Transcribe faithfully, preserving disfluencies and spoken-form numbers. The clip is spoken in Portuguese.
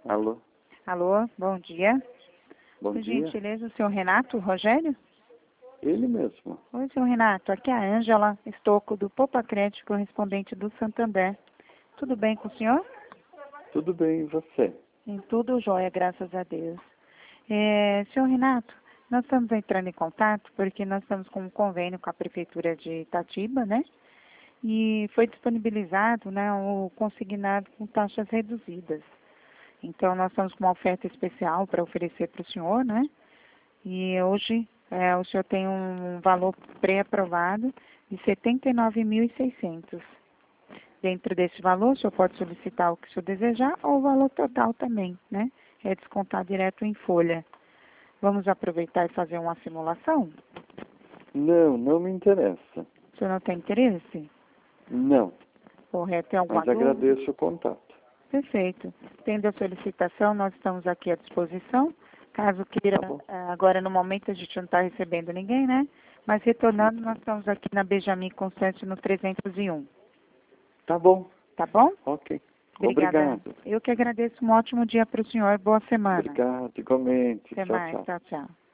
Alô? Alô, bom dia. Bom Por dia. gentileza, o senhor Renato Rogério? Ele mesmo. Oi, senhor Renato. Aqui é a Ângela Estocco, do Poupa Crédito, correspondente do Santander. Tudo bem com o senhor? Tudo bem, e você? Em tudo jóia, graças a Deus. É, senhor Renato, nós estamos entrando em contato porque nós estamos com um convênio com a Prefeitura de Itatiba, né? E foi disponibilizado, né, o consignado com taxas reduzidas. Então, nós estamos com uma oferta especial para oferecer para o senhor, né? E hoje é, o senhor tem um valor pré-aprovado de setenta e nove mil e seiscentos. Dentro desse valor, o senhor pode solicitar o que o senhor desejar ou o valor total também, né? É descontado direto em folha. Vamos aproveitar e fazer uma simulação? Não, não me interessa. O senhor não tem interesse? Não, Correto, tem alguma mas dúvida? agradeço o contato. Perfeito. Tendo a solicitação, nós estamos aqui à disposição. Caso queira, Tá bom. eh, agora no momento a gente não está recebendo ninguém, né? Mas retornando, nós estamos aqui na Benjamin Constante no trezentos e um. Tá bom, Tá bom? ok. Obrigada. Obrigado. Eu que agradeço. Um ótimo dia para o senhor. Boa semana. Obrigado, igualmente. Até Tchau, mais. tchau. Tchau, tchau.